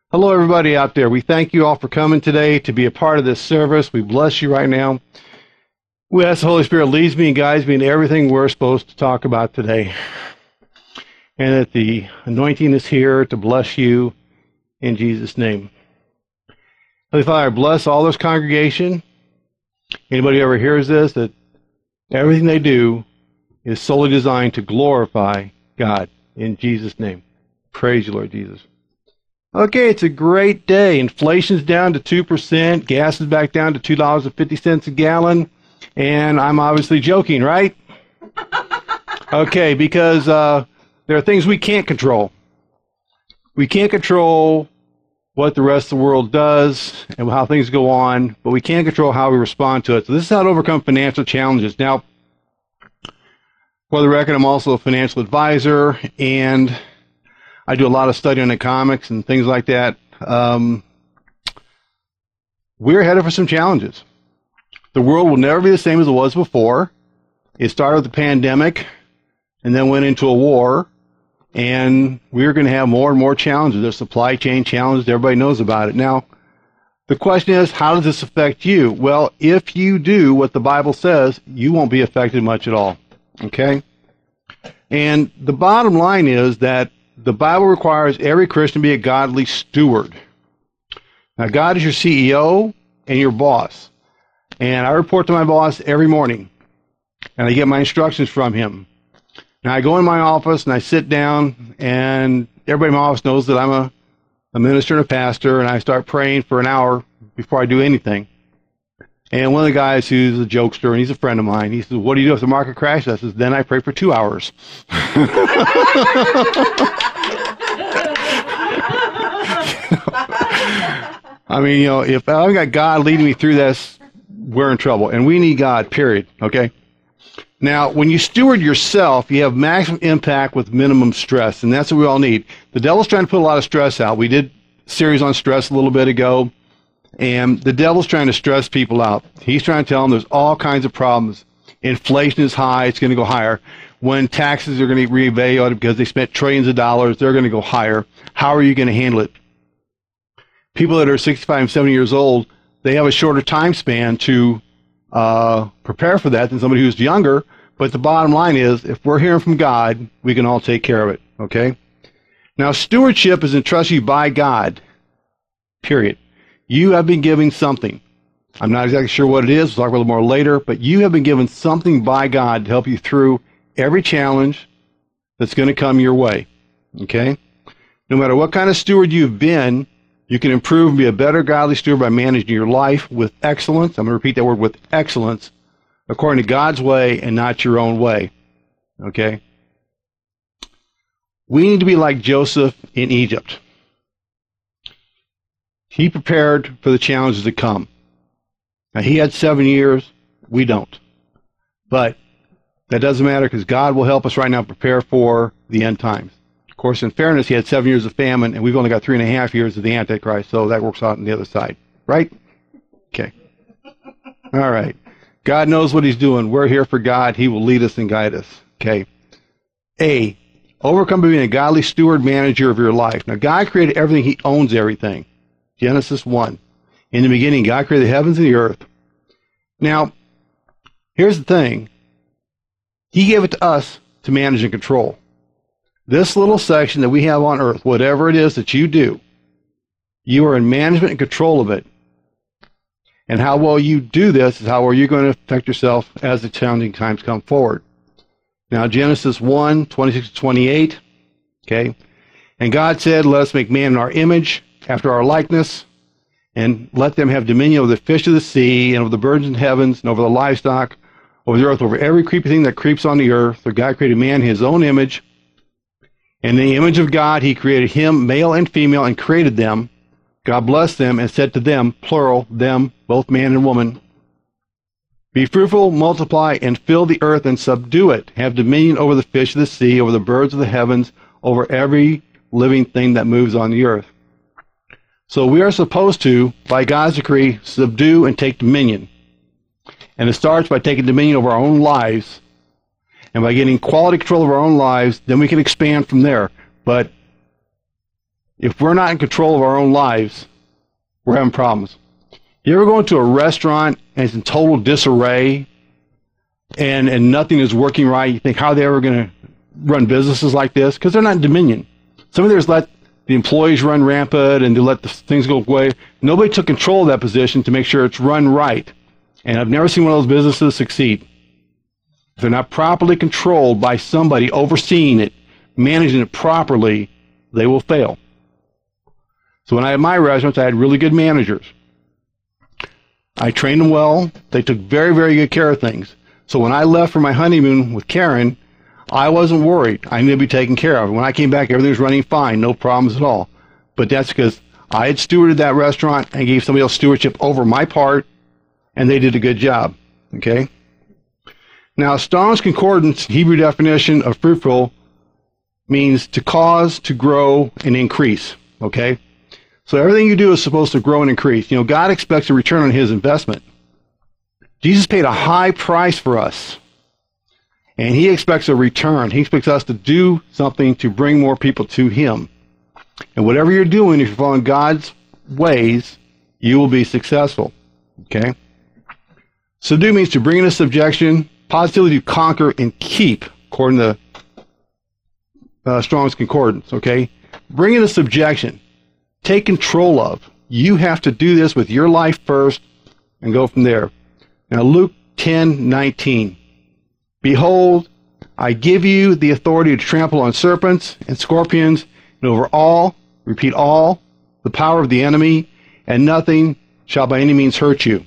Hello, everybody out there. We thank you all for coming today to be a part of this service. We bless you right now. We ask the Holy Spirit leads me and guides me in everything we're supposed to talk about today. And that the anointing is here to bless you in Jesus' name. Holy Father, bless all this congregation. Anybody who ever hears this, that everything they do is solely designed to glorify God in Jesus' name. Praise you, Lord Jesus. Okay, it's a great day. Inflation's down to 2%. Gas is back down to $2.50 a gallon. And I'm obviously joking, right? Okay, because there are things we can't control. We can't control what the rest of the world does and how things go on, but we can control how we respond to it. So this is how to overcome financial challenges. Now, for the record, I'm also a financial advisor, and I do a lot of study on economics and things like that. We're headed for some challenges. The world will never be the same as it was before. It started with the pandemic and then went into a war, and we're going to have more and more challenges. There's supply chain challenges. Everybody knows about it. Now, the question is, how does this affect you? Well, if you do what the Bible says, you won't be affected much at all. Okay? And the bottom line is that the Bible requires every Christian to be a godly steward. Now, God is your CEO and your boss. And I report to my boss every morning. And I get my instructions from him. Now, I go in my office and I sit down, and everybody in my office knows that I'm a minister and a pastor, and I start praying for an hour before I do anything. And one of the guys who's a jokester, and he's a friend of mine, he says, "What do you do if the market crashes?" I says, "Then I pray for 2 hours." I mean, if I've got God leading me through this, we're in trouble. And we need God, period. Okay? Now, when you steward yourself, you have maximum impact with minimum stress, and that's what we all need. The devil's trying to put a lot of stress out. We did a series on stress a little bit ago, and the devil's trying to stress people out. He's trying to tell them there's all kinds of problems. Inflation is high. It's going to go higher. When taxes are going to be reevaluated because they spent trillions of dollars, they're going to go higher. How are you going to handle it? People that are 65 and 70 years old, they have a shorter time span to prepare for that than somebody who's younger. But the bottom line is, if we're hearing from God, we can all take care of it. Okay? Now, stewardship is entrusted you by God. Period. You have been given something. I'm not exactly sure what it is. We'll talk about it more later. But you have been given something by God to help you through every challenge that's going to come your way. Okay? No matter what kind of steward you've been, you can improve and be a better godly steward by managing your life with excellence. I'm going to repeat that word, with excellence, according to God's way and not your own way. Okay? We need to be like Joseph in Egypt. He prepared for the challenges to come. Now, he had 7 years. We don't. But that doesn't matter, because God will help us right now prepare for the end times. Of course, in fairness, he had 7 years of famine, and we've only got 3.5 years of the Antichrist, so that works out on the other side. Right? Okay. All right. God knows what he's doing. We're here for God. He will lead us and guide us. Okay. A, overcome by being a godly steward manager of your life. Now, God created everything. He owns everything. Genesis 1. In the beginning, God created the heavens and the earth. Now, here's the thing. He gave it to us to manage and control. This little section that we have on earth, whatever it is that you do, you are in management and control of it. And how well you do this is how well you're going to affect yourself as the challenging times come forward. Now, Genesis 1, 26 to 28, okay? And God said, "Let us make man in our image, after our likeness, and let them have dominion over the fish of the sea, and over the birds in the heavens, and over the livestock, over the earth, over every creeping thing that creeps on the earth." So God created man in his own image. In the image of God, he created him, male and female, and created them. God blessed them and said to them, plural, them, both man and woman, "Be fruitful, multiply, and fill the earth and subdue it. Have dominion over the fish of the sea, over the birds of the heavens, over every living thing that moves on the earth." So we are supposed to, by God's decree, subdue and take dominion. And it starts by taking dominion over our own lives. And by getting quality control of our own lives, then we can expand from there. But If we're not in control of our own lives, we're having problems. You ever go into a restaurant and it's in total disarray and nothing is working right? You think, how are they ever going to run businesses like this? Because they're not in dominion. Some of theirs let the employees run rampant and they let the things go away. Nobody took control of that position to make sure it's run right. And I've never seen one of those businesses succeed. If they're not properly controlled by somebody overseeing it, managing it properly, they will fail. So when I had my restaurants, I had really good managers. I trained them well. They took very, very good care of things. So when I left for my honeymoon with Karen, I wasn't worried. I knew to be taken care of. When I came back, everything was running fine, no problems at all. But that's because I had stewarded that restaurant and gave somebody else stewardship over my part, and they did a good job. Okay? Now, Strong's Concordance Hebrew definition of fruitful means to cause, to grow, and increase. Okay? So everything you do is supposed to grow and increase. You know, God expects a return on his investment. Jesus paid a high price for us. And he expects a return. He expects us to do something to bring more people to him. And whatever you're doing, if you're following God's ways, you will be successful. Okay? Subdue means to bring into subjection, positively to conquer and keep, according to Strong's Concordance. Okay? Bring into subjection. Take control of. You have to do this with your life first and go from there. Now, Luke 10:19. Behold, I give you the authority to trample on serpents and scorpions and over all, repeat all, the power of the enemy, and nothing shall by any means hurt you.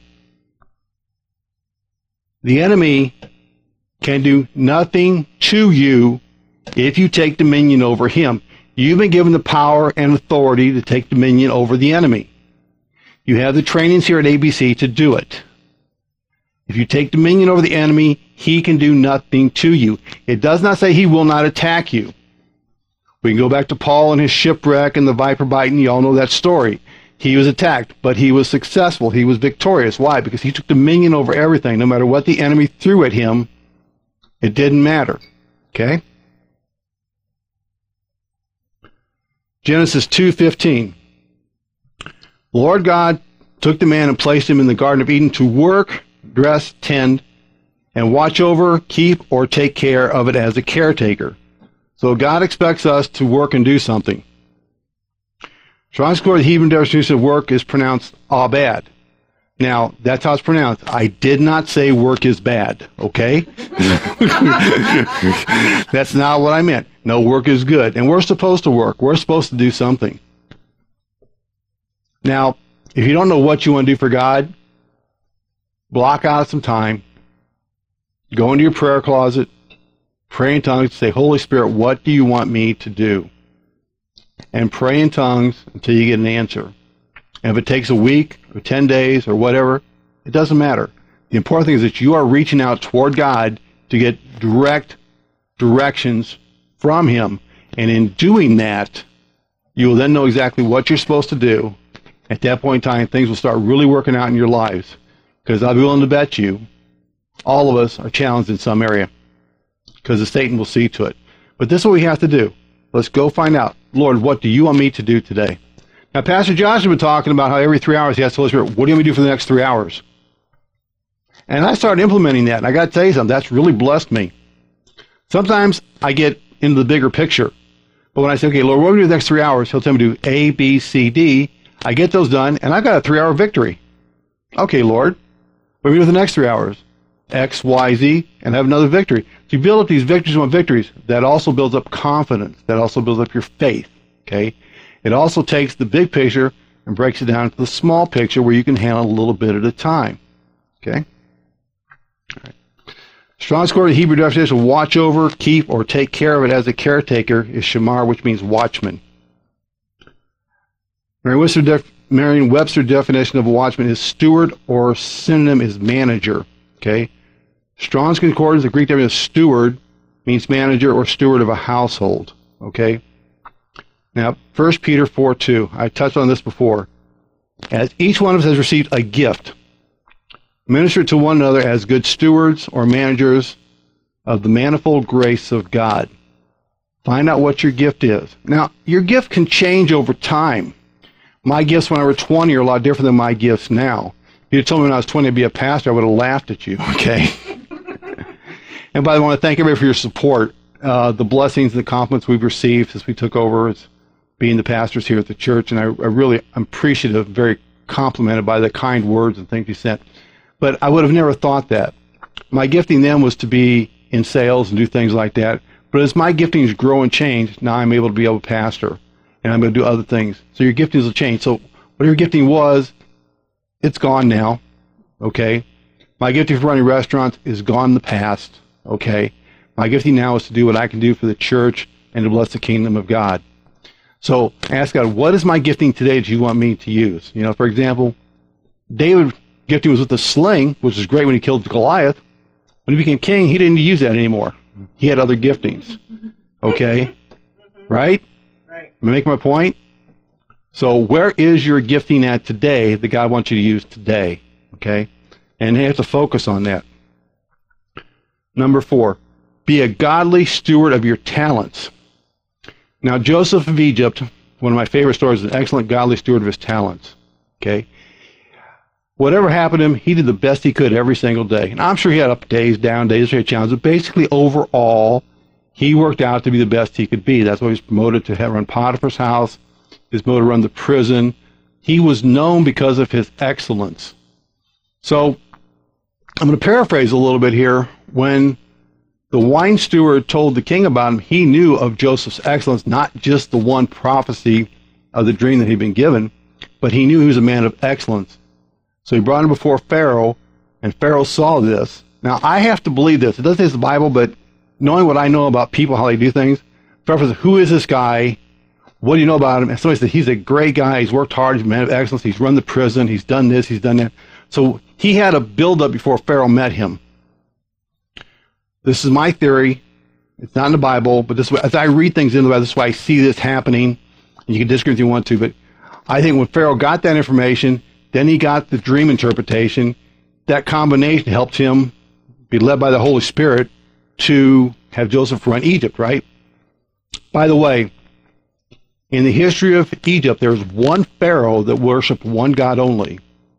The enemy can do nothing to you if you take dominion over him. You've been given the power and authority to take dominion over the enemy. You have the trainings here at ABC to do it. If you take dominion over the enemy, he can do nothing to you. It does not say he will not attack you. We can go back to Paul and his shipwreck and the viper biting. You all know that story. He was attacked, but he was successful. He was victorious. Why? Because he took dominion over everything. No matter what the enemy threw at him, it didn't matter. Okay? Genesis 2:15. The Lord God took the man and placed him in the Garden of Eden to work, dress, tend, and watch over, keep, or take care of it as a caretaker. So God expects us to work and do something. Strong's Concordance, the Hebrew definition of work is pronounced abad. Now, that's how it's pronounced. I did not say work is bad, okay? That's not what I meant. No, work is good. And we're supposed to work. We're supposed to do something. Now, if you don't know what you want to do for God, block out some time. Go into your prayer closet. Pray in tongues. Say, Holy Spirit, what do you want me to do? And pray in tongues until you get an answer. And if it takes a week or 10 days or whatever, it doesn't matter. The important thing is that you are reaching out toward God to get direct directions from him. And in doing that, you will then know exactly what you're supposed to do. At that point in time, things will start really working out in your lives. Because I'll be willing to bet you, all of us are challenged in some area. Because Satan will see to it. But this is what we have to do. Let's go find out. Lord, what do you want me to do today? Now, Pastor Josh has been talking about how every 3 hours he asks the Holy Spirit, what do you want me to do for the next 3 hours? And I started implementing that, and I got to tell you something, that's really blessed me. Sometimes I get into the bigger picture. But when I say, okay, Lord, what do we do the next 3 hours? He'll tell me to do A, B, C, D. I get those done, and I've got a 3-hour victory. Okay, Lord, what do we do the next 3 hours? X, Y, Z, and have another victory. So you build up these victories on victories. That also builds up confidence. That also builds up your faith. Okay? It also takes the big picture and breaks it down to the small picture where you can handle a little bit at a time. Okay? All right. Strong's Concordance, Hebrew definition of watch over, keep, or take care of it as a caretaker is shamar, which means watchman. Merriam-Webster definition of a watchman is steward, or synonym is manager. Okay? Strong's Concordance, the Greek definition of steward, means manager or steward of a household. Okay? Now, 1 Peter 4:2. I touched on this before. As each one of us has received a gift, minister to one another as good stewards or managers of the manifold grace of God. Find out what your gift is. Now, your gift can change over time. My gifts when I was 20 are a lot different than my gifts now. If you told me when I was 20 to be a pastor, I would have laughed at you, okay? And by the way, I want to thank everybody for your support. The blessings and the compliments we've received since we took over as being the pastors here at the church, and I really am appreciative, very complimented by the kind words and things you sent. But I would have never thought that. My gifting then was to be in sales and do things like that. But as my giftings grow and change, now I'm able to be able to pastor, and I'm going to do other things. So your giftings will change. So what your gifting was, it's gone now, okay? My gifting for running restaurants is gone in the past, okay? My gifting now is to do what I can do for the church and to bless the kingdom of God. So ask God, what is my gifting today that you want me to use? You know, for example, David's gifting was with the sling, which is great when he killed Goliath. When he became king, he didn't use that anymore. He had other giftings. Okay? Right? Right. Am I making my point? So where is your gifting at today that God wants you to use today? Okay? And you have to focus on that. Number 4, be a godly steward of your talents. Now, Joseph of Egypt, one of my favorite stories, is an excellent godly steward of his talents. Okay? Whatever happened to him, he did the best he could every single day. And I'm sure he had up days, down days, he had challenges. But basically, overall, he worked out to be the best he could be. That's why he was promoted to run Potiphar's house. He was promoted to run the prison. He was known because of his excellence. So, I'm going to paraphrase a little bit here. When the wine steward told the king about him, he knew of Joseph's excellence, not just the one prophecy of the dream that he'd been given, but he knew he was a man of excellence. So he brought him before Pharaoh, and Pharaoh saw this. Now, I have to believe this. It doesn't say it's the Bible, but knowing what I know about people, how they do things, Pharaoh says, who is this guy? What do you know about him? And somebody said, he's a great guy. He's worked hard. He's a man of excellence. He's run the prison. He's done this. He's done that. So he had a build-up before Pharaoh met him. This is my theory. It's not in the Bible, but this, as I read things in the Bible, this is why I see this happening. And you can disagree if you want to, but I think when Pharaoh got that information, then he got the dream interpretation. That combination helped him be led by the Holy Spirit to have Joseph run Egypt, right? By the way, in the history of Egypt, there was one Pharaoh that worshiped one God only.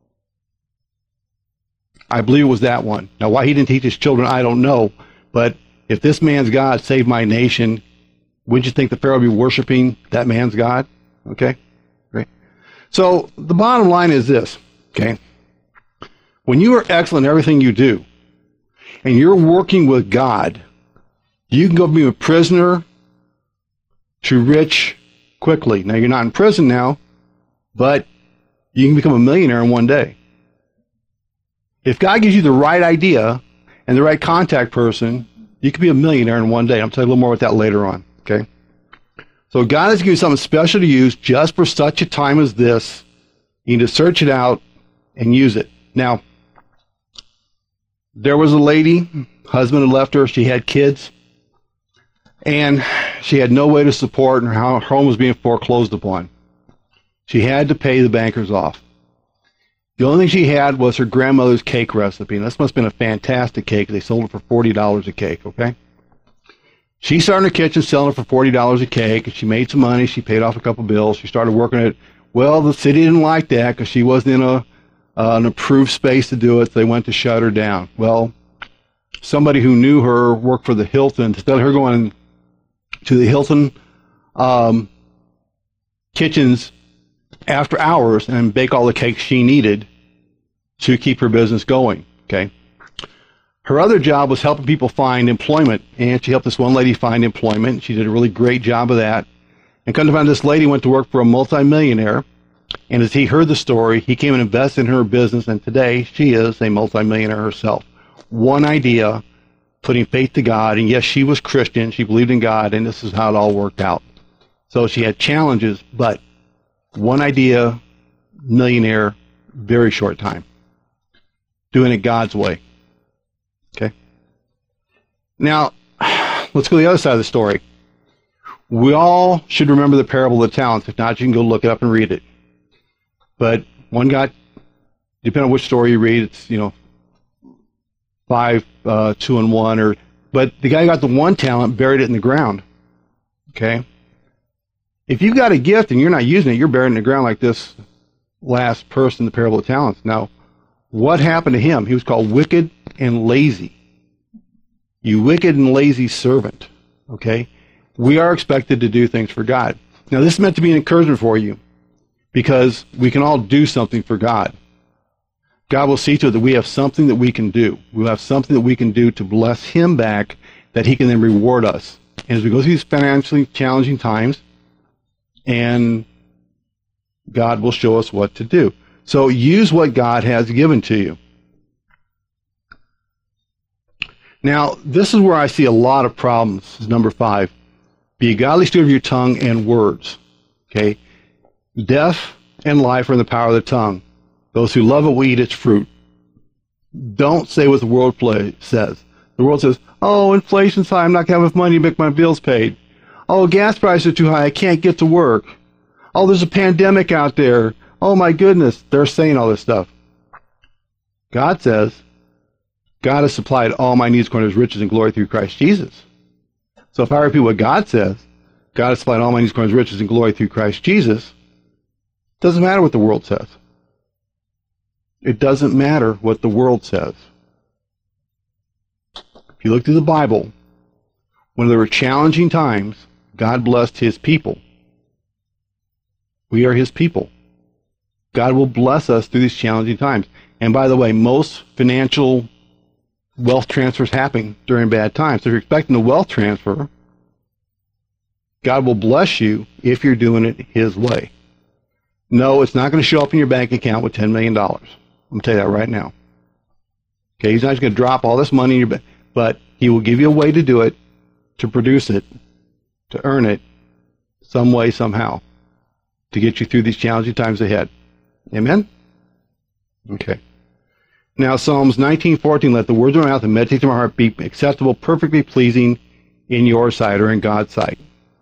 I believe it was that one. Now, why he didn't teach his children, I don't know. But if this man's God saved my nation, wouldn't you think the Pharaoh would be worshiping that man's God? Okay? Great. So the bottom line is this, okay? When you are excellent in everything you do, and you're working with God, you can go be a prisoner to rich quickly. Now, you're not in prison now, but you can become a millionaire in one day. If God gives you the right idea and the right contact person, you can be a millionaire in one day. I'll tell you a little more about that later on, okay? So God has given you something special to use just for such a time as this. You need to search it out and use it. Now, there was a lady, husband had left her, she had kids, and she had no way to support, and her home was being foreclosed upon. She had to pay the bankers off. The only thing she had was her grandmother's cake recipe, and this must have been a fantastic cake. They sold it for $40 a cake, okay? She started in her kitchen selling it for $40 a cake, and she made some money. She paid off a couple bills. She started working at it. Well, the city didn't like that because she wasn't in an approved space to do it, so they went to shut her down. Well, somebody who knew her worked for the Hilton. Instead of her going to the Hilton kitchens after hours and bake all the cakes she needed to keep her business going, okay? Her other job was helping people find employment, and she helped this one lady find employment. She did a really great job of that. And come to find, this lady went to work for a multimillionaire, and as he heard the story, he came and invested in her business, and today she is a multimillionaire herself. One idea, putting faith to God, and yes, she was Christian, she believed in God, and this is how it all worked out. So she had challenges, but one idea, millionaire, very short time. Doing it God's way. Okay? Now, let's go to the other side of the story. We all should remember the parable of the talents. If not, you can go look it up and read it. But one got, depending on which story you read, it's, 5, 2, and 1. But the guy got the one talent, buried it in the ground. Okay? If you've got a gift and you're not using it, you're burying it in the ground like this last person in the parable of talents. Now, what happened to him? He was called wicked and lazy. You wicked and lazy servant. Okay? We are expected to do things for God. Now, this is meant to be an encouragement for you because we can all do something for God. God will see to it that we have something that we can do. We'll have something that we can do to bless Him back that He can then reward us. And as we go through these financially challenging times, and God will show us what to do. So use what God has given to you. Now, this is where I see a lot of problems. This is number 5. Be a godly steward of your tongue and words. Okay? Death and life are in the power of the tongue. Those who love it will eat its fruit. Don't say what the world says. The world says, oh, inflation's high, I'm not going to have enough money to make my bills paid. Oh, gas prices are too high, I can't get to work. Oh, there's a pandemic out there. Oh, my goodness. They're saying all this stuff. God says, God has supplied all my needs according to His riches and glory through Christ Jesus. So if I repeat what God says, God has supplied all my needs according to His riches and glory through Christ Jesus, it doesn't matter what the world says. It doesn't matter what the world says. If you look through the Bible, when there were challenging times, God blessed His people. We are His people. God will bless us through these challenging times. And by the way, most financial wealth transfers happen during bad times. So if you're expecting a wealth transfer, God will bless you if you're doing it His way. No, it's not going to show up in your bank account with $10 million. I'm going to tell you that right now. Okay, He's not just going to drop all this money in your bank, but He will give you a way to do it, to produce it, to earn it, some way, somehow, to get you through these challenging times ahead. Amen? Okay. Now, Psalms 19:14, let the words of my mouth and meditation of my heart be acceptable, perfectly pleasing in your sight or in God's sight.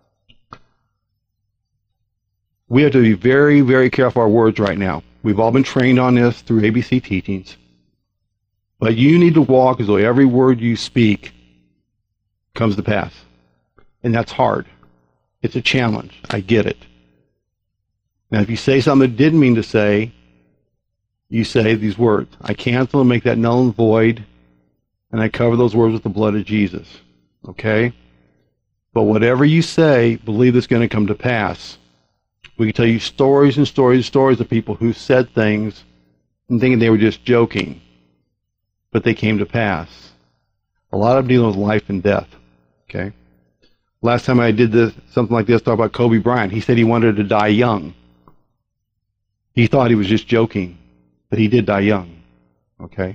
We have to be very, very careful of our words right now. We've all been trained on this through ABC teachings. But you need to walk as though every word you speak comes to pass. And that's hard. It's a challenge. I get it. Now, if you say something that didn't mean to say, you say these words. I cancel and make that null and void, and I cover those words with the blood of Jesus. Okay? But whatever you say, believe it's going to come to pass. We can tell you stories and stories and stories of people who said things and thinking they were just joking, but they came to pass. A lot of them dealing with life and death. Okay? Last time I did this, something like this, talk about Kobe Bryant. He said he wanted to die young. He thought he was just joking, but he did die young. Okay?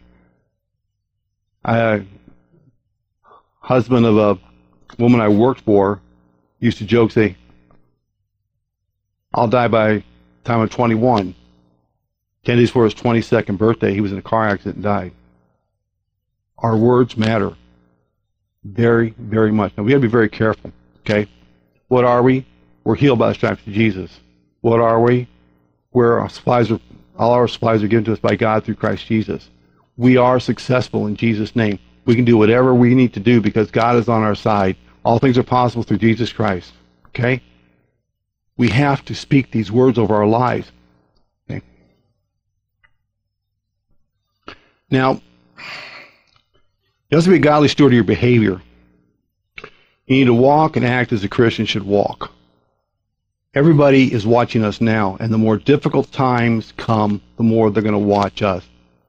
Husband of a woman I worked for used to joke, say, I'll die by the time I'm 21. 10 days before his 22nd birthday, he was in a car accident and died. Our words matter very, very much. Now, we got to be very careful, okay? What are we? We're healed by the stripes of Jesus. What are we? Where our supplies are, all our supplies are given to us by God through Christ Jesus. We are successful in Jesus' name. We can do whatever we need to do because God is on our side. All things are possible through Jesus Christ, okay? We have to speak these words over our lives. Okay? Now, you have to be a godly steward of your behavior. You need to walk and act as a Christian should walk. Everybody is watching us now, and the more difficult times come, the more they're going to watch us.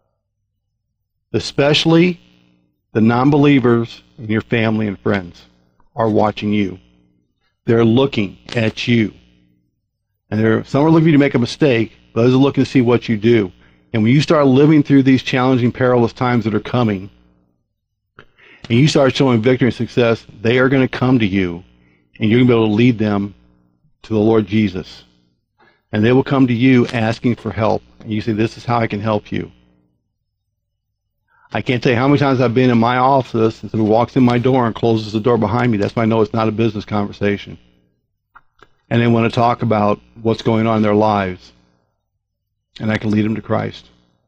Especially the non-believers in your family and friends are watching you. They're looking at you. And some are looking for you to make a mistake, but others are looking to see what you do. And when you start living through these challenging, perilous times that are coming, and you start showing victory and success, they are going to come to you, and you're going to be able to lead them to the Lord Jesus. And they will come to you asking for help. And you say, this is how I can help you. I can't tell you how many times I've been in my office, and somebody walks in my door and closes the door behind me. That's when I know it's not a business conversation. And they want to talk about what's going on in their lives. And I can lead them to Christ.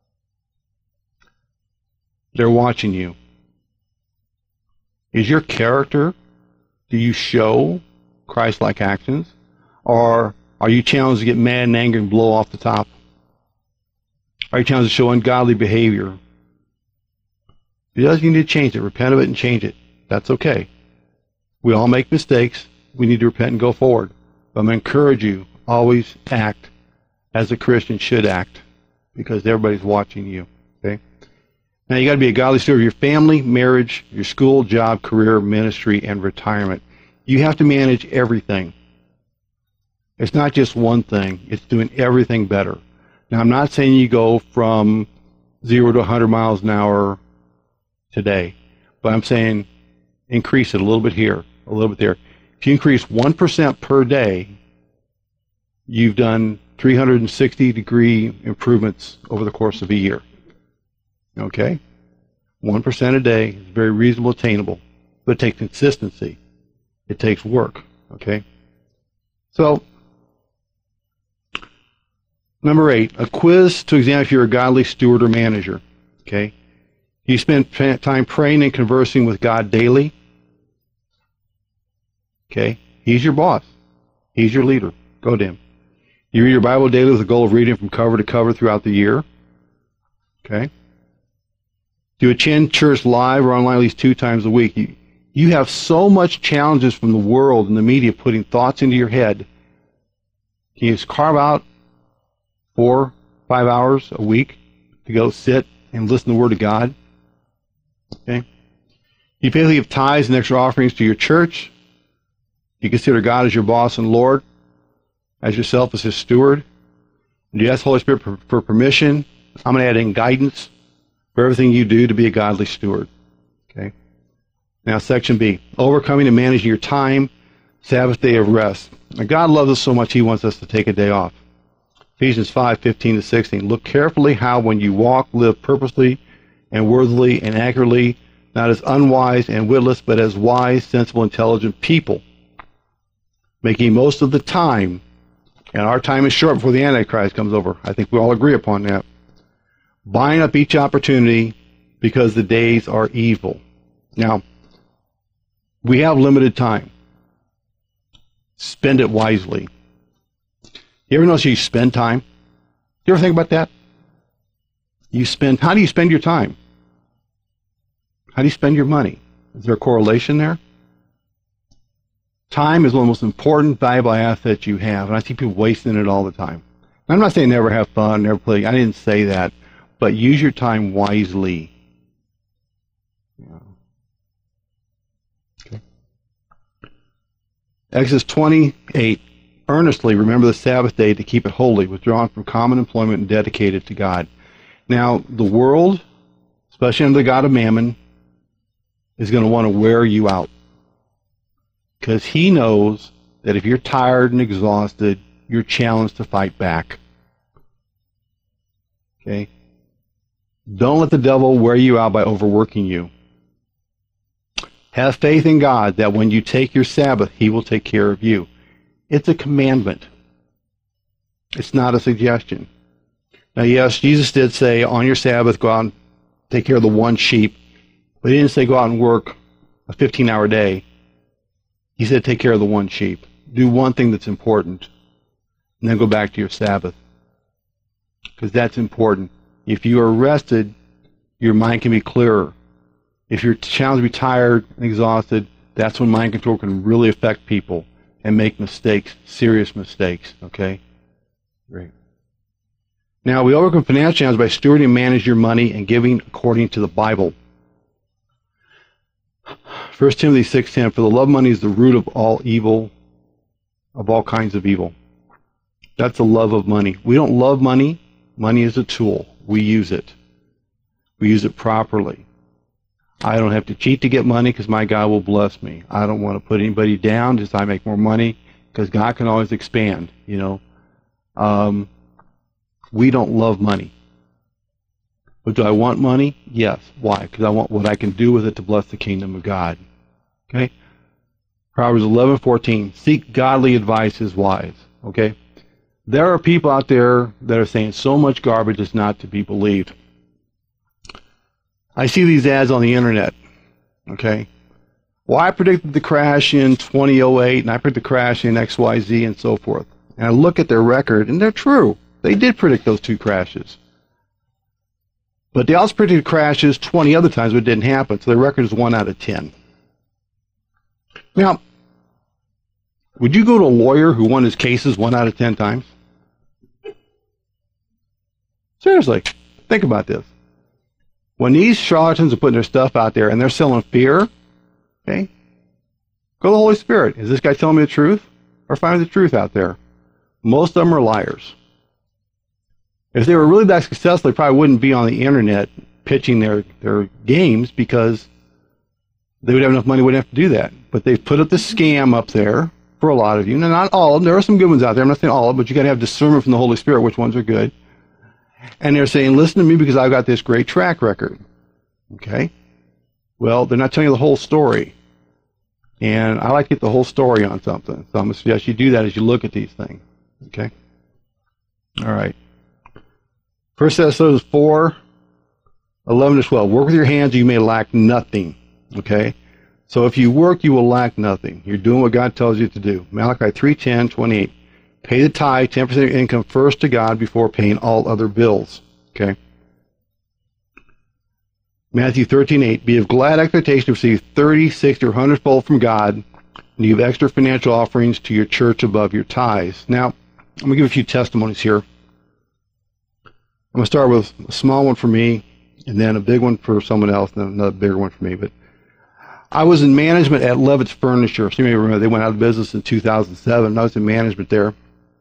They're watching you. Is your character, do you show Christ-like actions? Or are you challenged to get mad and angry and blow off the top? Are you challenged to show ungodly behavior? If it does, you need to change it. Repent of it and change it. That's okay. We all make mistakes. We need to repent and go forward. But I'm going to encourage you, always act as a Christian should act, because everybody's watching you. Okay? Now, you got to be a godly steward of your family, marriage, your school, job, career, ministry, and retirement. You have to manage everything. It's not just one thing. It's doing everything better. Now, I'm not saying you go from 0 to 100 miles an hour today, but I'm saying increase it a little bit here, a little bit there. If you increase 1% per day, you've done 360-degree improvements over the course of a year. Okay? 1% a day is very reasonable, attainable, but it takes consistency. It takes work. Okay? So, number 8, a quiz to examine if you're a godly steward or manager. Okay? You spend time praying and conversing with God daily. Okay? He's your boss. He's your leader. Go to him. You read your Bible daily with the goal of reading from cover to cover throughout the year. Okay? You attend church live or online at least 2 times a week. You have so much challenges from the world and the media putting thoughts into your head. Can you just carve out 4, 5 hours a week to go sit and listen to the Word of God? Okay? You faithfully give tithes and extra offerings to your church. You consider God as your boss and Lord, as yourself as his steward. And you ask the Holy Spirit for permission. I'm going to add in guidance for everything you do to be a godly steward. Okay? Now, section B, overcoming and managing your time, Sabbath day of rest. Now, God loves us so much, he wants us to take a day off. Ephesians 5:15-16. Look carefully how when you walk, live purposely and worthily and accurately, not as unwise and witless, but as wise, sensible, intelligent people, making most of the time. And our time is short before the Antichrist comes over. I think we all agree upon that. Buying up each opportunity because the days are evil. Now, we have limited time. Spend it wisely. You ever notice you spend time? You ever think about that? How do you spend your time? How do you spend your money? Is there a correlation there? Time is one of the most important, valuable assets you have, and I see people wasting it all the time. And I'm not saying never have fun, never play. I didn't say that. But use your time wisely. Yeah. Okay. Exodus 28. Earnestly remember the Sabbath day to keep it holy, withdrawn from common employment and dedicated to God. Now, the world, especially under the god of Mammon, is going to want to wear you out. Because he knows that if you're tired and exhausted, you're challenged to fight back. Okay? Don't let the devil wear you out by overworking you. Have faith in God that when you take your Sabbath, he will take care of you. It's a commandment. It's not a suggestion. Now, yes, Jesus did say, on your Sabbath, go out and take care of the one sheep. But he didn't say go out and work a 15-hour day. He said take care of the one sheep. Do one thing that's important, and then go back to your Sabbath. Because that's important. If you are rested, your mind can be clearer. If you're challenged to be tired and exhausted, that's when mind control can really affect people and make mistakes, serious mistakes. Okay? Great. Now, we overcome financial challenges by stewarding and managing your money and giving according to the Bible. 1 Timothy 6:10, for the love of money is the root of all evil, of all kinds of evil. That's the love of money. We don't love money. Money is a tool. We use it. We use it properly. I don't have to cheat to get money because my God will bless me. I don't want to put anybody down just so I make more money because God can always expand, you know. We don't love money. But do I want money? Yes. Why? Because I want what I can do with it to bless the kingdom of God. Okay? Proverbs 11:14. Seek godly advice is wise. Okay? There are people out there that are saying so much garbage is not to be believed. I see these ads on the internet. Okay? Well, I predicted the crash in 2008, and I predicted the crash in XYZ and so forth. And I look at their record, and they're true. They did predict those two crashes. But they also predicted crashes 20 other times, but it didn't happen. So their record is 1 out of 10. Now, would you go to a lawyer who won his cases 1 out of 10 times? Seriously, think about this. When these charlatans are putting their stuff out there and they're selling fear, okay, go to the Holy Spirit. Is this guy telling me the truth? Or find the truth out there? Most of them are liars. If they were really that successful, they probably wouldn't be on the internet pitching their games, because they would have enough money, wouldn't have to do that. But they've put up the scam up there for a lot of you. Now, not all of them. There are some good ones out there. I'm not saying all of them, but you got to have discernment from the Holy Spirit which ones are good. And they're saying, listen to me because I've got this great track record. Okay? Well, they're not telling you the whole story. And I like to get the whole story on something. So I'm going to suggest you do that as you look at these things. Okay? All right. 1 Thessalonians 4, 11 to 12. Work with your hands, you may lack nothing. Okay? So if you work, you will lack nothing. You're doing what God tells you to do. Malachi 3:10, 28. Pay the tithe, 10% of your income, first to God before paying all other bills. Okay? Matthew 13:8. Be of glad expectation to receive 30, 60, or 100-fold from God, and you have extra financial offerings to your church above your tithes. Now, I'm going to give a few testimonies here. I'm going to start with a small one for me, and then a big one for someone else, and then another bigger one for me. But I was in management at Levitt's Furniture. So you may remember they went out of business in 2007. And I was in management there.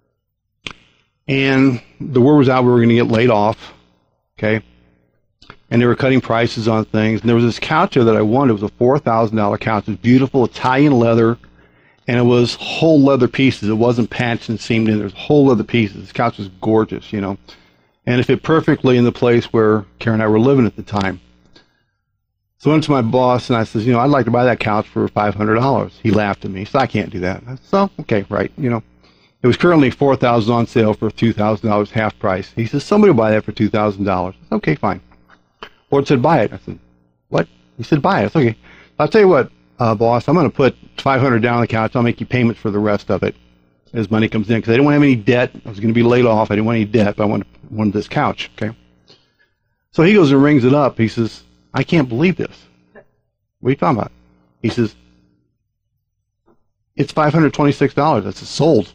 And the word was out we were going to get laid off. Okay? And they were cutting prices on things. And there was this couch there that I wanted. It was a $4,000 couch. It was beautiful Italian leather. And it was whole leather pieces. It wasn't patched and seamed in. There was whole leather pieces. This couch was gorgeous, you know. And it fit perfectly in the place where Karen and I were living at the time. So I went to my boss and I said, you know, I'd like to buy that couch for $500. He laughed at me. He said, I can't do that. I said, so, okay, right, you know. It was currently $4,000 on sale for $2,000 half price. He says, somebody will buy that for $2,000. I said, okay, fine. Lord said, buy it. I said, what? He said, buy it. I said, okay. I'll tell you what, boss, I'm going to put $500 down on the couch. I'll make you payments for the rest of it as money comes in. Because I didn't want to have any debt. I was going to be laid off. I didn't want any debt, but I wanted this couch, okay? So he goes and rings it up. He says, I can't believe this. What are you talking about? He says, it's $526. I said, sold.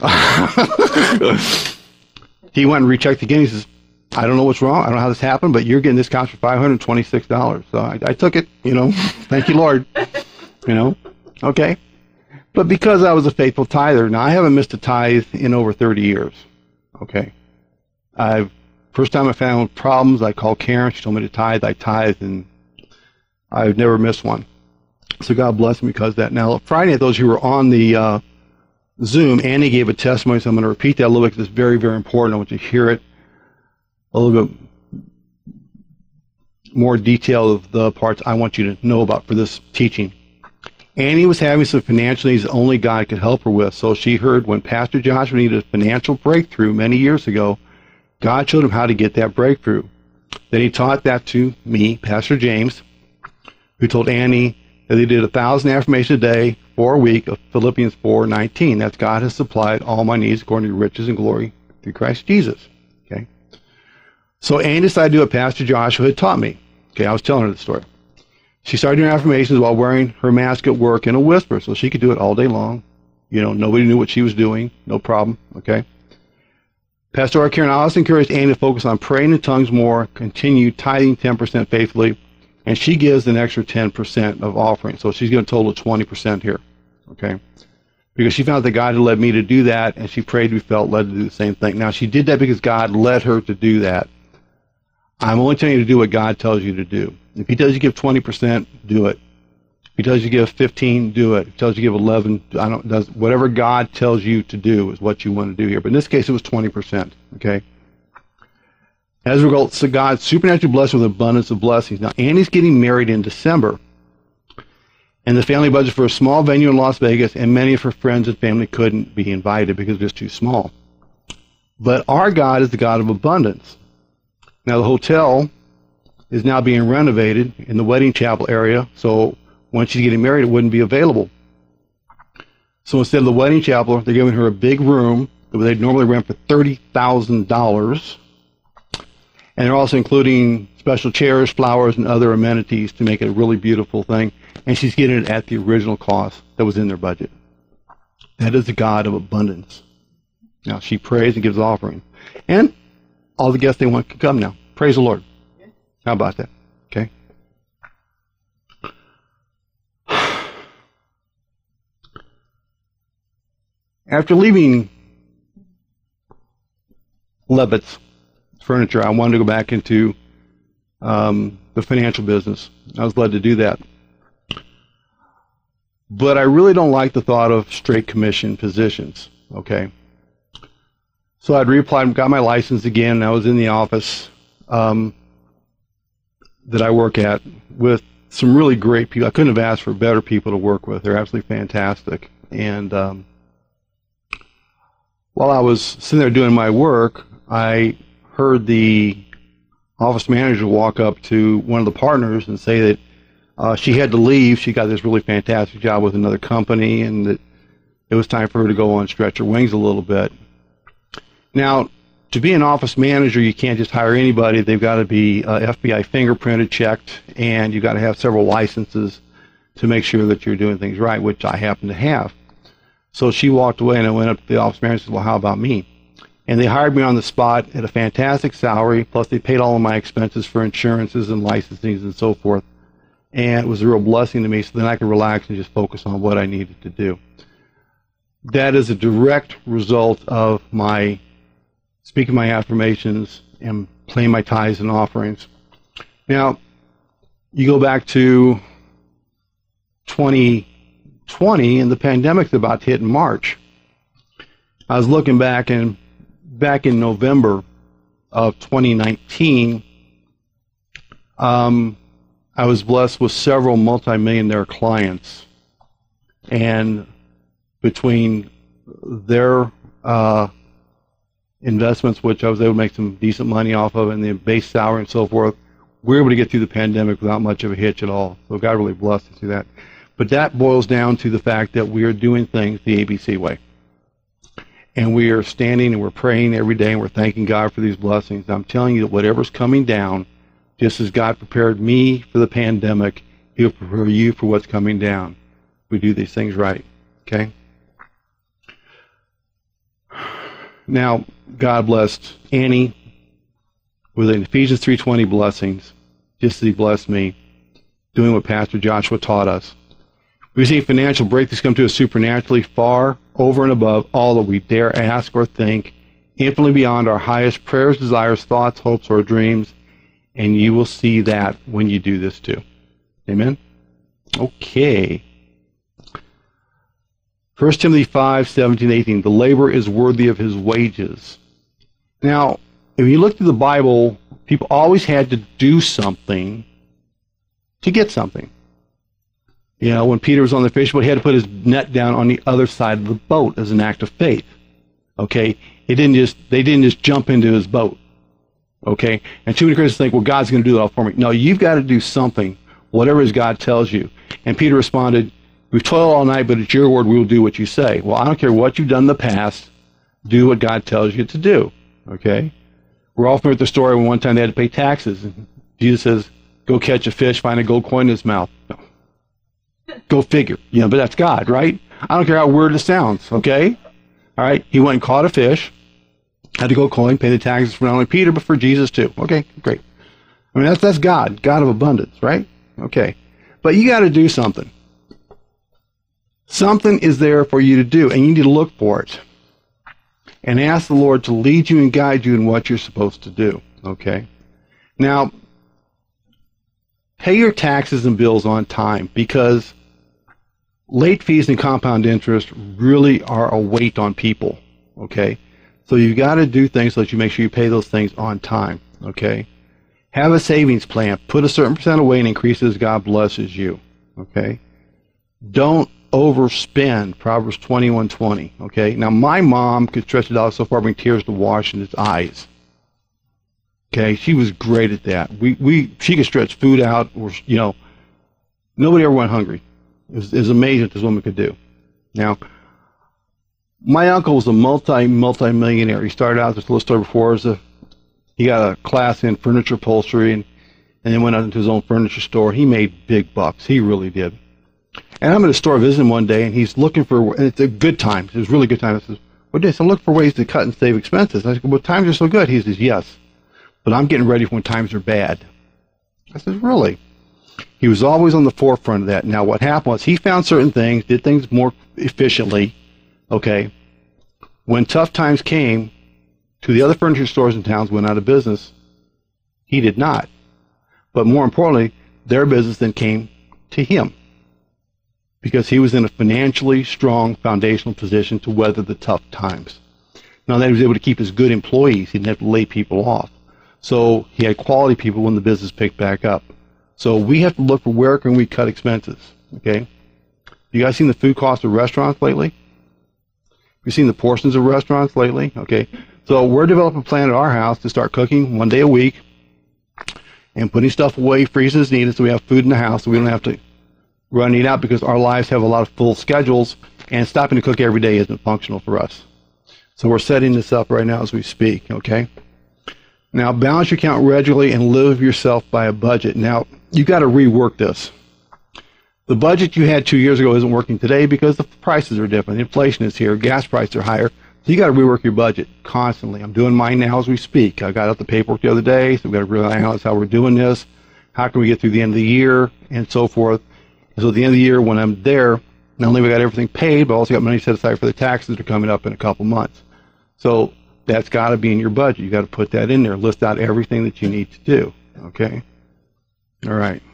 He went and rechecked again. He says, I don't know what's wrong. I don't know how this happened, but you're getting this couch for $526. So I took it, you know. Thank you, Lord. You know, okay. But because I was a faithful tither, now I haven't missed a tithe in over 30 years. Okay. First time I found problems, I called Karen. She told me to tithe. I tithed, and I've never missed one. So God bless me because of that. Now, Friday, those who were on the Zoom, Annie gave a testimony, so I'm going to repeat that a little bit because it's very, very important. I want you to hear it a little bit more detail of the parts I want you to know about for this teaching. Annie was having some financial needs that only God could help her with. So she heard when Pastor Joshua needed a financial breakthrough many years ago, God showed him how to get that breakthrough. Then he taught that to me, Pastor James, who told Annie that he did 1,000 affirmations a day for a week of Philippians 4:19. That's God has supplied all my needs according to riches and glory through Christ Jesus. Okay. So Annie decided to do what Pastor Joshua had taught me. Okay, I was telling her the story. She started doing affirmations while wearing her mask at work in a whisper, so she could do it all day long. You know, nobody knew what she was doing. No problem. Okay. Pastor Karen also encouraged Annie to focus on praying in tongues more, continue tithing 10% faithfully, and she gives an extra 10% of offering. So she's going to total 20% here. Okay. Because she found that God had led me to do that, and she prayed, we felt led to do the same thing. Now, she did that because God led her to do that. I'm only telling you to do what God tells you to do. If he tells you to give 20%, do it. If he tells you to give 15, do it. If he tells you to give 11, whatever God tells you to do is what you want to do here. But in this case, it was 20%. Okay. As a result, so God supernaturally blessed with abundance of blessings. Now, Annie's getting married in December, and the family budget for a small venue in Las Vegas, and many of her friends and family couldn't be invited because it was too small. But our God is the God of abundance. Now, the hotel is now being renovated in the wedding chapel area, so Once she's getting married, it wouldn't be available. So instead of the wedding chapel, they're giving her a big room that they'd normally rent for $30,000. And they're also including special chairs, flowers, and other amenities to make it a really beautiful thing. And she's getting it at the original cost that was in their budget. That is the God of abundance. Now, she prays and gives offering. And all the guests they want can come now. Praise the Lord. How about that? Okay. After leaving Levitt's Furniture, I wanted to go back into the financial business. I was led to do that. But I really don't like the thought of straight commission positions, okay? So I'd reapplied, got my license again, and I was in the office that I work at with some really great people. I couldn't have asked for better people to work with. They're absolutely fantastic. And while I was sitting there doing my work, I heard the office manager walk up to one of the partners and say that she had to leave. She got this really fantastic job with another company, and that it was time for her to go on stretch her wings a little bit. Now, to be an office manager, you can't just hire anybody. They've got to be FBI fingerprinted, checked, and you've got to have several licenses to make sure that you're doing things right, which I happen to have. So she walked away, and I went up to the office manager and said, well, how about me? And they hired me on the spot at a fantastic salary, plus they paid all of my expenses for insurances and licensings and so forth. And it was a real blessing to me, so then I could relax and just focus on what I needed to do. That is a direct result of my speaking my affirmations and paying my tithes and offerings. Now, you go back to 2020, and the pandemic's about to hit in March. I was looking back, and back in November of 2019, I was blessed with several multimillionaire clients, and between their investments, which I was able to make some decent money off of, and the base salary and so forth, we were able to get through the pandemic without much of a hitch at all. So God really blessed us through that. But that boils down to the fact that we are doing things the ABC way. And we are standing and we're praying every day and we're thanking God for these blessings. I'm telling you that whatever's coming down, just as God prepared me for the pandemic, He'll prepare you for what's coming down. We do these things right. Okay? Now, God blessed Annie with an Ephesians 3:20 blessings, just as He blessed me, doing what Pastor Joshua taught us. We see financial breakthroughs come to us supernaturally, far over and above all that we dare ask or think, infinitely beyond our highest prayers, desires, thoughts, hopes, or dreams. And you will see that when you do this too. Amen? Okay. 1 Timothy 5:17-18. The laborer is worthy of his wages. Now, if you look through the Bible, people always had to do something to get something. You know, when Peter was on the fish boat, he had to put his net down on the other side of the boat as an act of faith. Okay? They didn't just jump into his boat. Okay? And too many Christians think, well, God's going to do it all for me. No, you've got to do something, whatever his God tells you. And Peter responded, we've toiled all night, but it's your word, we will do what you say. Well, I don't care what you've done in the past, do what God tells you to do. Okay? We're all familiar with the story when one time they had to pay taxes. And Jesus says, go catch a fish, find a gold coin in his mouth. No. Go figure. You know, but that's God, right? I don't care how weird it sounds, okay? All right? He went and caught a fish, had to go coin, pay the taxes for not only Peter, but for Jesus too. Okay, great. I mean, that's God, God of abundance, right? Okay. But you got to do something. Something is there for you to do, and you need to look for it. And ask the Lord to lead you and guide you in what you're supposed to do, okay? Now, pay your taxes and bills on time, because late fees and compound interest really are a weight on people, okay? So you've got to do things so that you make sure you pay those things on time, okay? Have a savings plan. Put a certain percent away and increase as God blesses you, okay? Don't overspend, Proverbs 21:20, okay? Now, my mom could stretch it out so far, bring tears to wash in his eyes. Okay, she was great at that. She could stretch food out, or, you know, nobody ever went hungry. It was amazing what this woman could do. Now, my uncle was a multi-millionaire. He started out this little store before. He got a class in furniture upholstery and then went out into his own furniture store. He made big bucks. He really did. And I'm in a store visiting one day, and he's looking for, and it's a good time. It was a really good time. I says, what is? I'm looking for ways to cut and save expenses. I said, well, times are so good. He says, yes, but I'm getting ready for when times are bad. I said, really? He was always on the forefront of that. Now, what happened was he found certain things, did things more efficiently, okay? When tough times came, to the other furniture stores in towns went out of business. He did not. But more importantly, their business then came to him because he was in a financially strong foundational position to weather the tough times. Now that he was able to keep his good employees, he didn't have to lay people off. So he had quality people when the business picked back up. So we have to look for where can we cut expenses, okay? You guys seen the food costs of restaurants lately? You've seen the portions of restaurants lately? Okay. So we're developing a plan at our house to start cooking 1 day a week and putting stuff away, freezing as needed, so we have food in the house so we don't have to run and eat out because our lives have a lot of full schedules and stopping to cook every day isn't functional for us. So we're setting this up right now as we speak, okay? Now, balance your account regularly and live yourself by a budget. Now, you got to rework this. The budget you had 2 years ago isn't working today because the prices are different. Inflation is here. Gas prices are higher. So you got to rework your budget constantly. I'm doing mine now as we speak. I got out the paperwork the other day, so we've got to really analyze how we're doing this. How can we get through the end of the year and so forth. And so at the end of the year, when I'm there, not only have I got everything paid, but I also got money set aside for the taxes that are coming up in a couple months. So that's got to be in your budget. You got to put that in there. List out everything that you need to do. Okay? All right.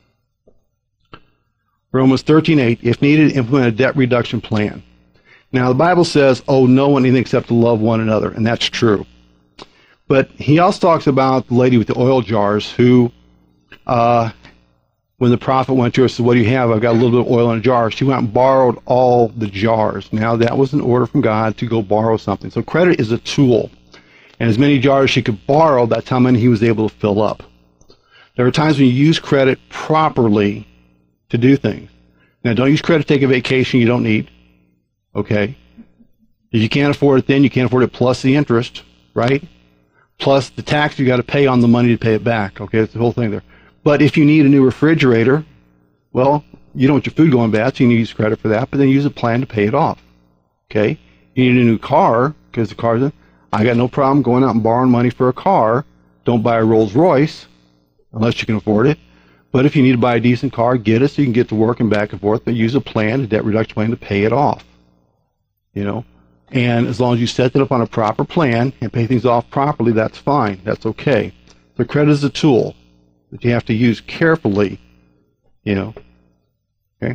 Romans 13:8, if needed, implement a debt reduction plan. Now, the Bible says, owe no one anything except to love one another, and that's true. But he also talks about the lady with the oil jars who, when the prophet went to her and said, what do you have? I've got a little bit of oil in a jar. She went and borrowed all the jars. Now, that was an order from God to go borrow something. So credit is a tool. And as many jars as she could borrow, that's how many he was able to fill up. There are times when you use credit properly to do things. Now, don't use credit to take a vacation you don't need. Okay? If you can't afford it then, you can't afford it plus the interest, right? Plus the tax you got to pay on the money to pay it back. Okay? That's the whole thing there. But if you need a new refrigerator, well, you don't want your food going bad, so you need to use credit for that, but then use a plan to pay it off. Okay? You need a new car, because the car's in. I got no problem going out and borrowing money for a car. Don't buy a Rolls Royce, unless you can afford it. But if you need to buy a decent car, get it so you can get to work and back and forth, but use a plan, a debt reduction plan to pay it off. You know? And as long as you set it up on a proper plan and pay things off properly, that's fine. That's okay. So credit is a tool that you have to use carefully, you know? Okay?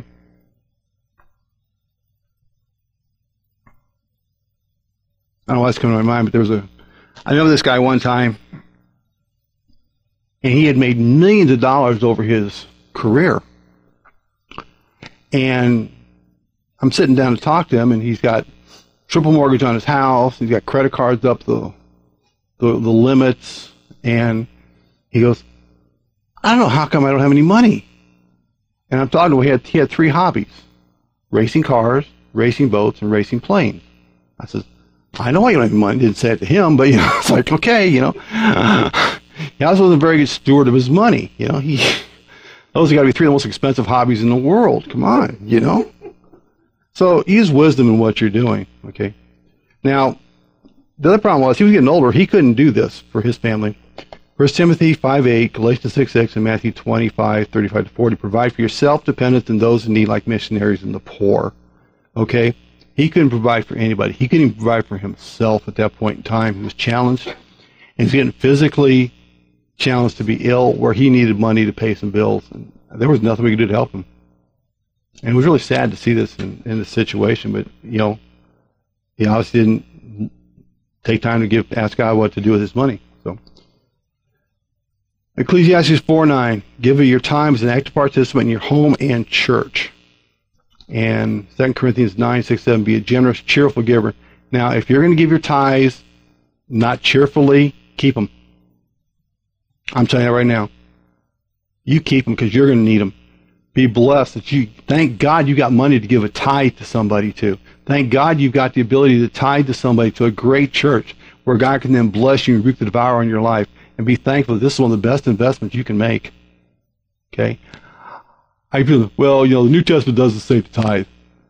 I don't know why it's coming to my mind, but I know this guy one time, and he had made millions of dollars over his career. And I'm sitting down to talk to him, and he's got triple mortgage on his house. He's got credit cards up the limits. And he goes, I don't know how come I don't have any money. And I'm talking to him, he had 3 hobbies: racing cars, racing boats, and racing planes. I said, I know why you don't have any money. Didn't say it to him, but, you know, it's like, okay, you know. He also wasn't a very good steward of his money. You know, those have got to be 3 of the most expensive hobbies in the world. Come on, you know. So use wisdom in what you're doing, okay? Now, the other problem was he was getting older. He couldn't do this for his family. 1 Timothy 5:8, Galatians 6:6, and Matthew 25:35-40 provide for your self-dependence and those in need like missionaries and the poor, okay? He couldn't provide for anybody. He couldn't even provide for himself at that point in time. He was challenged, and he's getting physically challenged to be ill where he needed money to pay some bills, and there was nothing we could do to help him. And it was really sad to see this in this situation, but, you know, he obviously didn't take time to ask God what to do with his money. So, Ecclesiastes 4:9, give of your time as an active participant in your home and church. And 2 Corinthians 9:6-7, be a generous, cheerful giver. Now, if you're going to give your tithes not cheerfully, keep them. I'm telling you right now. You keep them because you're going to need them. Be blessed that thank God you got money to give a tithe to somebody to. Thank God you've got the ability to tithe to somebody, to a great church where God can then bless you and rebuke the devourer in your life. And be thankful that this is one of the best investments you can make. Okay? I feel, well, the New Testament doesn't say to tithe.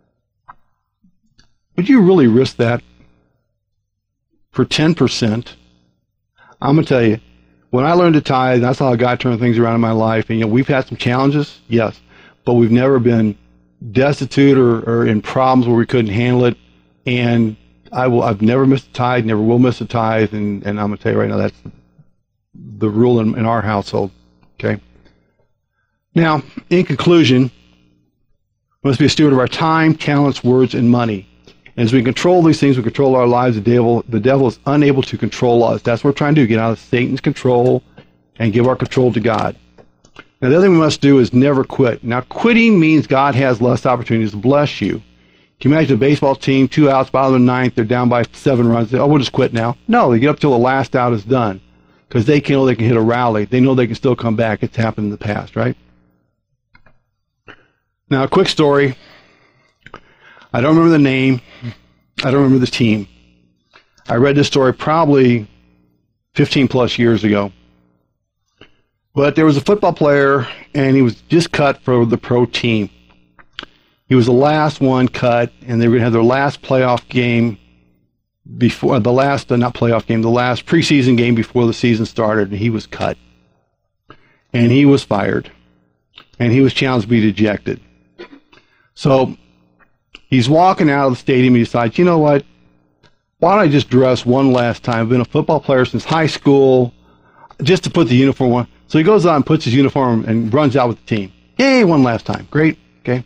Would you really risk that for 10%? I'm going to tell you, when I learned to tithe, that's how God turned things around in my life. And we've had some challenges, yes, but we've never been destitute or in problems where we couldn't handle it. And I've never missed a tithe, never will miss a tithe. And I'm going to tell you right now, that's the rule in our household. Okay. Now, in conclusion, we must be a steward of our time, talents, words, and money. And as we control these things, we control our lives. The devil is unable to control us. That's what we're trying to do, get out of Satan's control and give our control to God. Now, the other thing we must do is never quit. Now, quitting means God has less opportunities to bless you. Can you imagine a baseball team, 2 outs, bottom of the ninth, they're down by 7 runs. Oh, we'll just quit now. No, they get up till the last out is done because they know they can hit a rally. They know they can still come back. It's happened in the past, right? Now, a quick story. I don't remember the name. I don't remember the team. I read this story probably 15 plus years ago. But there was a football player, and he was just cut for the pro team. He was the last one cut, and they were going to have their last playoff game before the last, not playoff game, the last preseason game before the season started, and he was cut. And he was fired. And he was challenged to be ejected. So he's walking out of the stadium and he decides, you know what? Why don't I just dress one last time? I've been a football player since high school, just to put the uniform on. So he goes out and puts his uniform and runs out with the team. Yay, one last time. Great. Okay.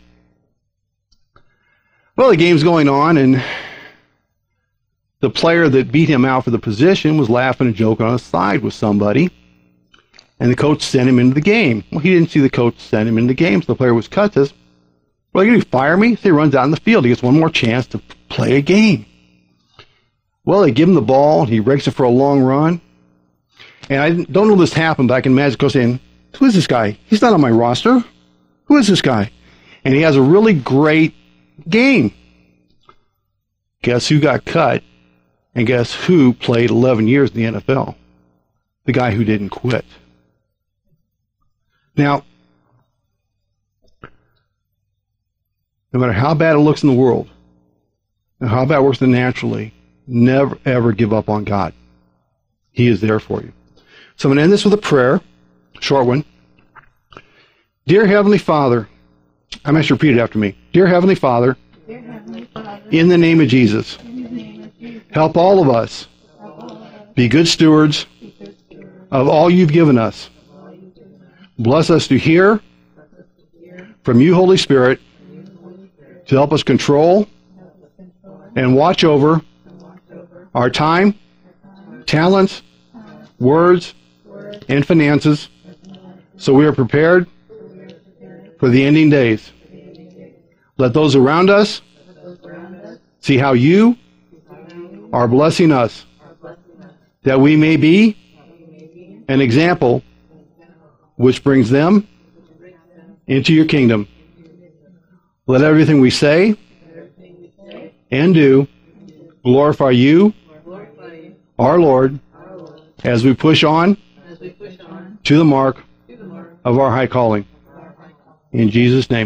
Well, the game's going on, and the player that beat him out for the position was laughing and joking on the side with somebody, and the coach sent him into the game. Well, he didn't see the coach send him into the game, so the player was cut. Says, well, you're going to fire me? So he runs out in the field. He gets one more chance to play a game. Well, they give him the ball. He rakes it for a long run. And I don't know this happened, but I can imagine Coach saying, who is this guy? He's not on my roster. Who is this guy? And he has a really great game. Guess who got cut? And guess who played 11 years in the NFL? The guy who didn't quit. Now, no matter how bad it looks in the world, and how bad it works naturally, never, ever give up on God. He is there for you. So I'm going to end this with a prayer, short one. Dear Heavenly Father, I'm going to repeat it after me. Dear Heavenly Father, in the name of Jesus, help all of us be good stewards of all you've given us. Bless us to hear from you, Holy Spirit, to help us control and watch over our time, talents, words, and finances, so we are prepared for the ending days. Let those around us see how you are blessing us, that we may be an example which brings them into your kingdom. Let everything we say and do glorify you, our Lord, as we push on to the mark of our high calling. In Jesus' name.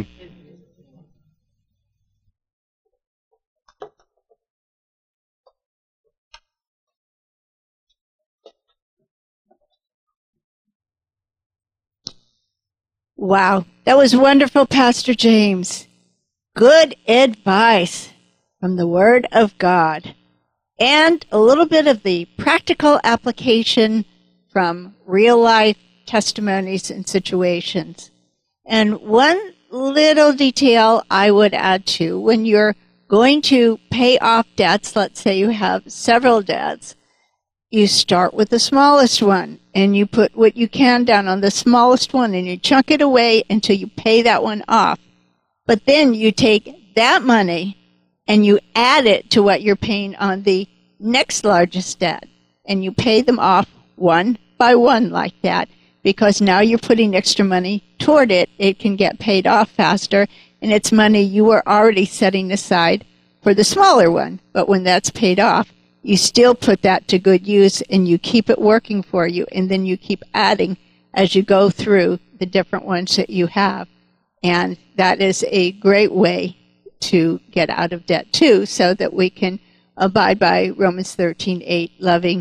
Wow, that was wonderful, Pastor James. Good advice from the Word of God. And a little bit of the practical application from real-life testimonies and situations. And one little detail I would add to, when you're going to pay off debts, let's say you have several debts, you start with the smallest one, and you put what you can down on the smallest one, and you chunk it away until you pay that one off. But then you take that money and you add it to what you're paying on the next largest debt, and you pay them off one by one like that, because now you're putting extra money toward it. It can get paid off faster, and it's money you were already setting aside for the smaller one. But when that's paid off, you still put that to good use, and you keep it working for you, and then you keep adding as you go through the different ones that you have. And that is a great way to get out of debt, too, so that we can abide by Romans 13:8, loving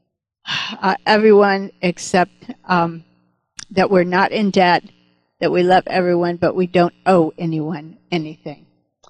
everyone except that we're not in debt, that we love everyone, but we don't owe anyone anything.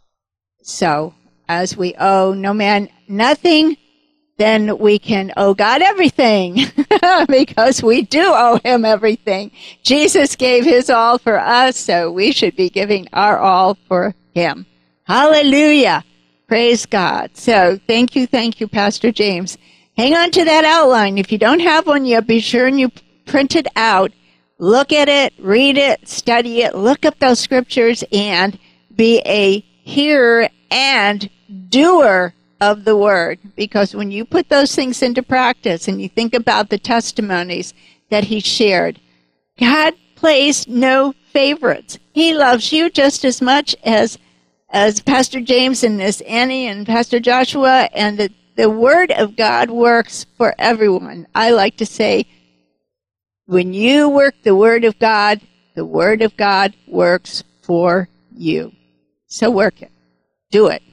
So, as we owe no man nothing, then we can owe God everything, because we do owe him everything. Jesus gave his all for us, so we should be giving our all for him. Hallelujah. Praise God. So thank you, Pastor James. Hang on to that outline. If you don't have one yet, be sure and you print it out. Look at it, read it, study it, look up those scriptures, and be a hearer and doer of the word. Because when you put those things into practice and you think about the testimonies that he shared, God plays no favorites. He loves you just as much as Pastor James and Miss Annie and Pastor Joshua, and the Word of God works for everyone. I like to say, when you work the Word of God works for you. So work it. Do it.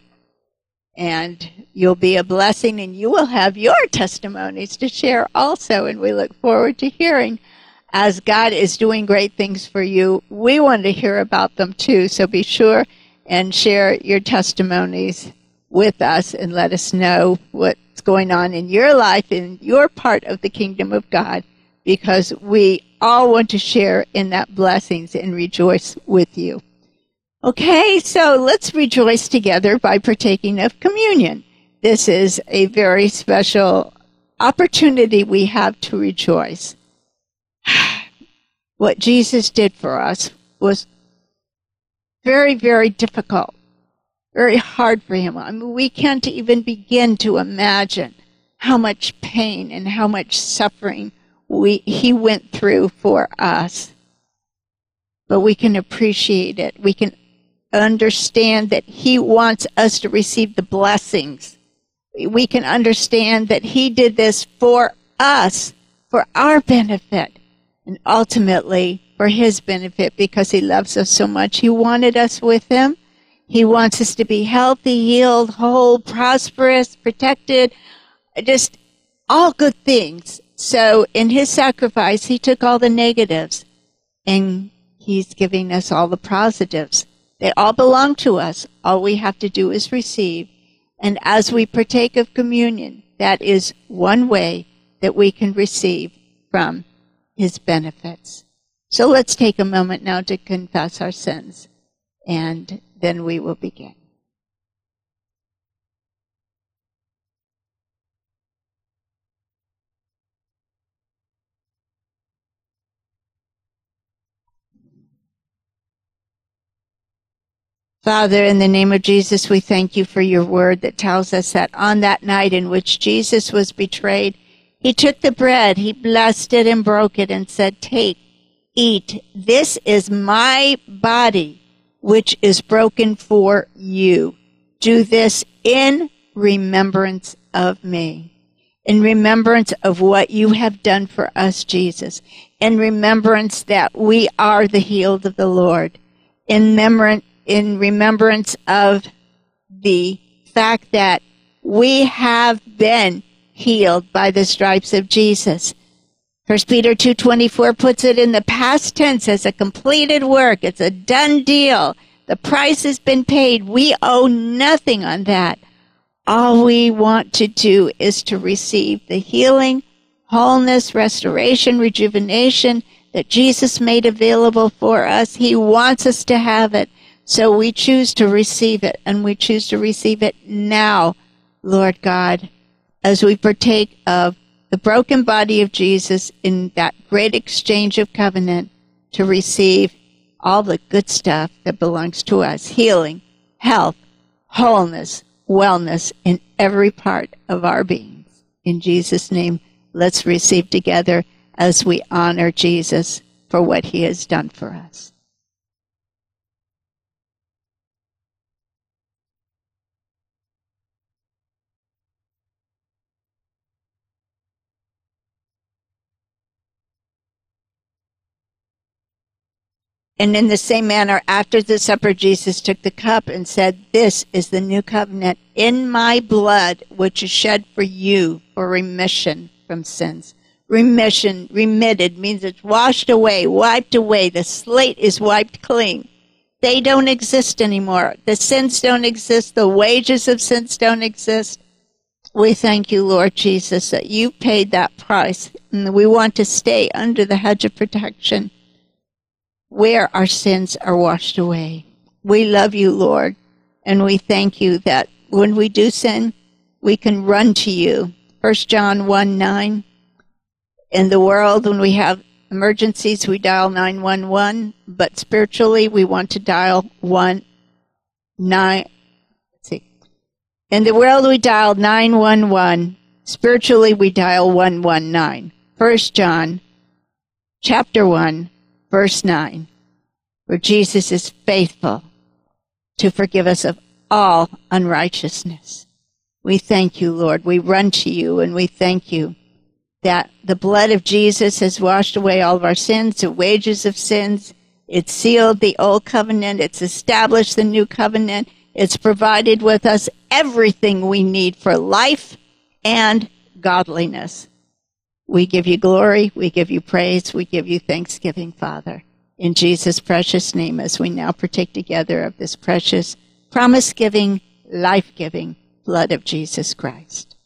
And you'll be a blessing, and you will have your testimonies to share also, and we look forward to hearing. As God is doing great things for you, we want to hear about them too, so be sure and share your testimonies with us and let us know what's going on in your life, in your part of the kingdom of God, because we all want to share in that blessings and rejoice with you. Okay, so let's rejoice together by partaking of communion. This is a very special opportunity we have to rejoice. What Jesus did for us was very, very difficult, very hard for him. I mean, we can't even begin to imagine how much pain and how much suffering he went through for us. But we can appreciate it. We can understand that he wants us to receive the blessings. We can understand that he did this for us, for our benefit, and ultimately for his benefit, because he loves us so much. He wanted us with him. He wants us to be healthy, healed, whole, prosperous, protected, just all good things. So in his sacrifice, he took all the negatives, and he's giving us all the positives. They all belong to us. All we have to do is receive. And as we partake of communion, that is one way that we can receive from his benefits. So let's take a moment now to confess our sins, and then we will begin. Father, in the name of Jesus, we thank you for your word that tells us that on that night in which Jesus was betrayed, he took the bread, he blessed it and broke it and said, "Take, eat. This is my body, which is broken for you. Do this in remembrance of me." In remembrance of what you have done for us, Jesus. In remembrance that we are the healed of the Lord. In remembrance of the fact that we have been healed by the stripes of Jesus. 1 Peter 2:24 puts it in the past tense as a completed work. It's a done deal. The price has been paid. We owe nothing on that. All we want to do is to receive the healing, wholeness, restoration, rejuvenation that Jesus made available for us. He wants us to have it. So we choose to receive it, and we choose to receive it now, Lord God, as we partake of the broken body of Jesus in that great exchange of covenant to receive all the good stuff that belongs to us: healing, health, wholeness, wellness in every part of our beings. In Jesus' name, let's receive together as we honor Jesus for what he has done for us. And in the same manner, after the supper, Jesus took the cup and said, "This is the new covenant in my blood, which is shed for you for remission from sins." Remission, remitted, means it's washed away, wiped away. The slate is wiped clean. They don't exist anymore. The sins don't exist. The wages of sins don't exist. We thank you, Lord Jesus, that you paid that price. And we want to stay under the hedge of protection where our sins are washed away. We love you, Lord, and we thank you that when we do sin, we can run to you. 1 John 1:9. In the world, when we have emergencies, we dial 911, but spiritually, we want to dial 19. In the world, we dial 911. Spiritually, we dial 119. 1 John chapter 1, verse 9, where Jesus is faithful to forgive us of all unrighteousness. We thank you, Lord. We run to you, and we thank you that the blood of Jesus has washed away all of our sins, the wages of sins. It's sealed the old covenant. It's established the new covenant. It's provided with us everything we need for life and godliness. We give you glory. We give you praise. We give you thanksgiving, Father. In Jesus' precious name, as we now partake together of this precious, promise-giving, life-giving blood of Jesus Christ.